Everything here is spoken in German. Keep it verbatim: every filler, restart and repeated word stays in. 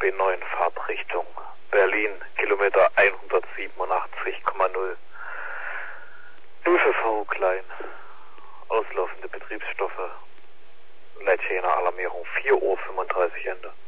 B neun Fahrtrichtung Berlin, Kilometer hundertsiebenundachtzig Komma null. null für V klein. Auslaufende Betriebsstoffe. Leitschäner Alarmierung vier Uhr fünfunddreißig Ende.